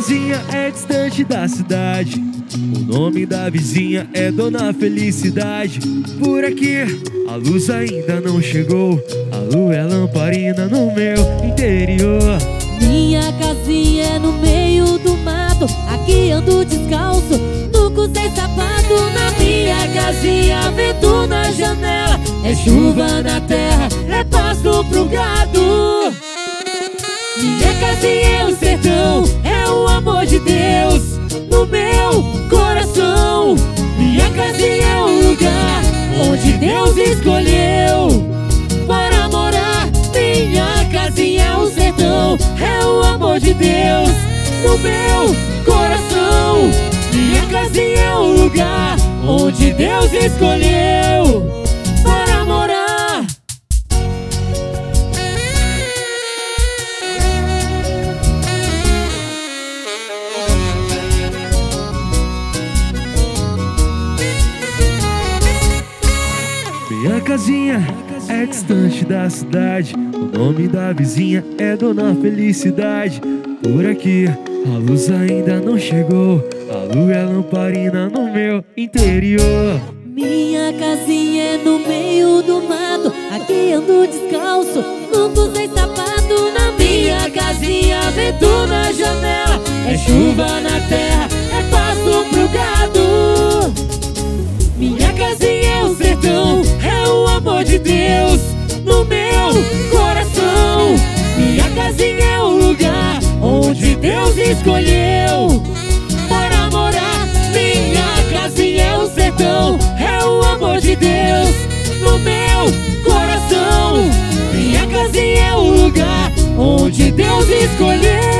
casinha é distante da cidade, o nome da vizinha é Dona Felicidade. Por aqui a luz ainda não chegou, a lua é lamparina no meu interior. Minha casinha é no meio do mato, aqui ando descalço, nunca usei sapato. Na minha casinha, vento na janela, é chuva na terra, é pasto pro gado. Minha casinha é o sertão, é o amor de Deus no meu coração. Minha casinha é o lugar onde Deus escolheu para morar. Minha casinha é o sertão, é o amor de Deus no meu coração. Minha casinha é o lugar onde Deus escolheu para morar. Minha casinha é distante da cidade, o nome da vizinha é Dona Felicidade. Por aqui a luz ainda não chegou, a lua é lamparina no meu interior. Minha casinha é no meio do mato, aqui ando descalço, nunca usei sapato. Na minha casinha, vento na janela, é chuva na terra, é pasto pro gado. Minha casinha é o sertão, é o amor de Deus no meu coração. Minha casinha é o lugar onde Deus escolheu para morar. Minha casinha é o sertão, é o amor de Deus no meu coração. Minha casinha é o lugar onde Deus escolheu